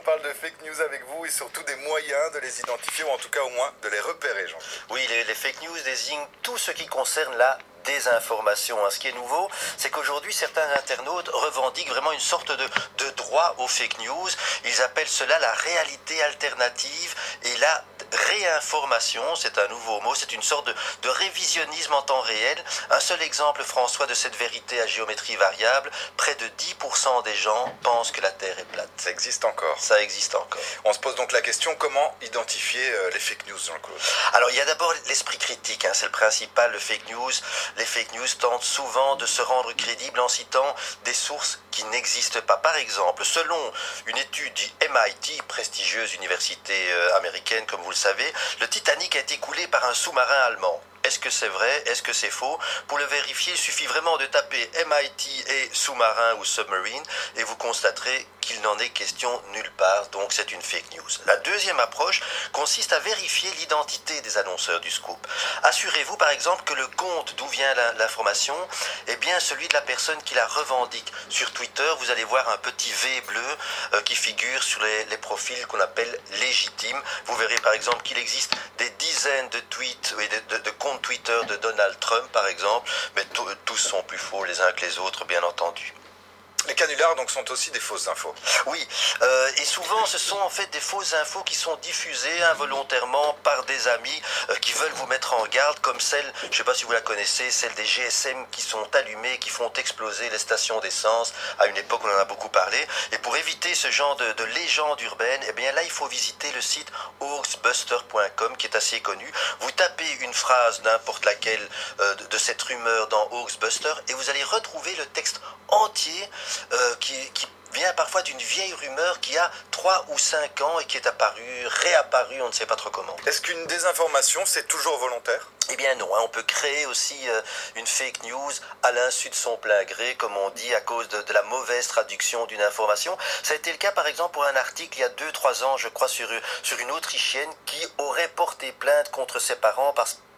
parle de fake news avec vous et surtout des moyens de les identifier ou en tout cas au moins de les repérer, Jean. Oui, les fake news désignent tout ce qui concerne la désinformation. Ce qui est nouveau, c'est qu'aujourd'hui, certains internautes revendiquent vraiment une sorte de droit aux fake news. Ils appellent cela la réalité alternative et la réinformation. C'est un nouveau mot, c'est une sorte de révisionnisme en temps réel. Un seul exemple, François, de cette vérité à géométrie variable, près de 10% des gens pensent que la Terre est plate. Ça existe encore. Ça existe encore. On se pose donc la question, comment identifier les fake news, Jean-Claude? Alors, il y a d'abord l'esprit critique, c'est le principal, le fake news. Les fake news tentent souvent de se rendre crédibles en citant des sources qui n'existent pas. Par exemple, selon une étude du MIT, prestigieuse université américaine, comme vous le savez, le Titanic a été coulé par un sous-marin allemand. Est-ce que c'est vrai? Est-ce que c'est faux? Pour le vérifier, il suffit vraiment de taper MIT et sous-marin ou submarine et vous constaterez qu'il n'en est question nulle part, donc c'est une fake news. La deuxième approche consiste à vérifier l'identité des annonceurs du scoop. Assurez-vous par exemple que le compte d'où vient l'information est bien celui de la personne qui la revendique. Sur Twitter, vous allez voir un petit V bleu qui figure sur les profils qu'on appelle légitimes. Vous verrez par exemple qu'il existe des dizaines de tweets et de comptes Twitter de Donald Trump par exemple, mais tous sont plus faux les uns que les autres, bien entendu. Les canulars donc sont aussi des fausses infos. Oui, et souvent ce sont en fait des fausses infos qui sont diffusées involontairement par des amis qui veulent vous mettre en garde, comme celle, je ne sais pas si vous la connaissez, celle des GSM qui sont allumés, qui font exploser les stations d'essence. À une époque, on en a beaucoup parlé. Et pour éviter ce genre de légende urbaine, eh bien là, il faut visiter le site hoaxbuster.com qui est assez connu. Vous tapez une phrase n'importe laquelle de cette rumeur dans Hoaxbuster et vous allez retrouver le texte entier qui vient parfois d'une vieille rumeur qui a 3 ou 5 ans et qui est réapparue, on ne sait pas trop comment. Est-ce qu'une désinformation, c'est toujours volontaire? Eh bien non, on peut créer aussi une fake news à l'insu de son plein gré, comme on dit, à cause de la mauvaise traduction d'une information. Ça a été le cas par exemple pour un article il y a 2-3 ans, je crois, sur une Autrichienne qui aurait porté plainte contre ses parents